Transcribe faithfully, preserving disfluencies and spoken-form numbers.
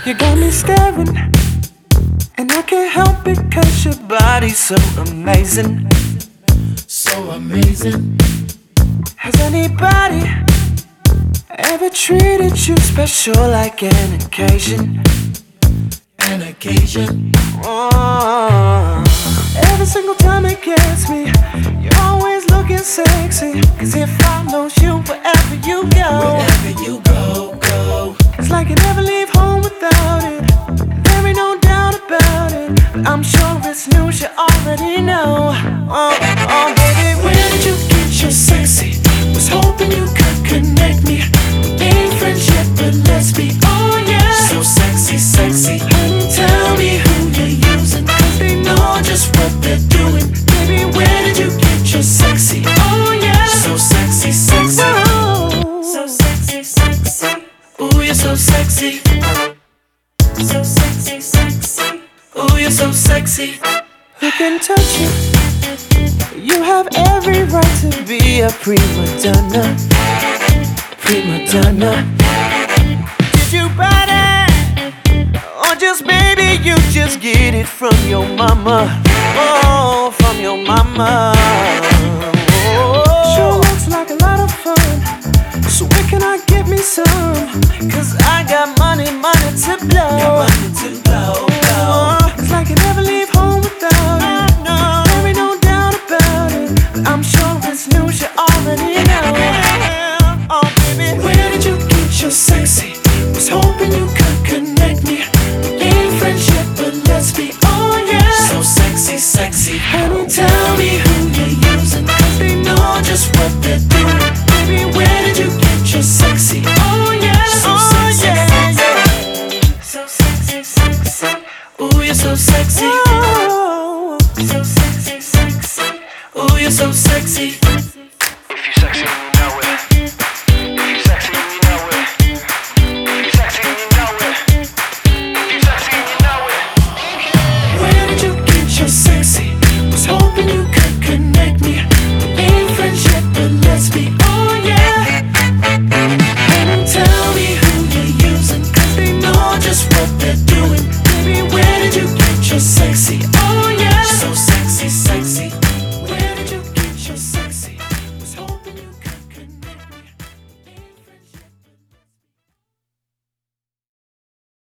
You got me staring, and I can't help it 'cause your body's so amazing. So amazing. Has anybody ever treated you special like an occasion? An occasion. Oh, every single time it gets me, you're always looking sexy. 'Cause it follows you wherever you go. Wherever you go, go. It's like you never leave home without it. There ain't no doubt about it. But I'm sure it's news you already know. Oh, oh, baby, where did you get your sexy? Was hoping you could connect me. We ain't friends yet, but let's be, oh yeah. So sexy, sexy. Honey, tell me who you're using, 'cause they know just what they're doing. Baby, where did you get your sexy? Oh yeah. So sexy, sexy. Oh. So sexy, sexy. Ooh, you're so sexy. So sexy, sexy. Ooh, you're so sexy. Who can touch you? You have every right to be a prima donna. Prima donna. Did you buy that? Or just maybe you just get it from your mama? Oh, from your mama. Oh. Sure looks like a lot of fun. So where can I get me some? 'Cause I got money, money to blow. Got money to blow, blow. Oh, it's like you never leave home without it. No, there ain't no doubt about it. But I'm sure it's news you already know. Oh baby, where did you get your sexy? Was hoping you could connect me. We ain't friends yet, but let's be, oh yeah. So sexy, sexy. Honey, tell me who you're using, 'cause they know just what they're doing. Baby, where did you get your sexy? Oh yeah, So oh sexy, yeah, sexy. yeah. So sexy, sexy. Ooh, you're so sexy. Oh. So sexy, sexy. Ooh, you're so sexy.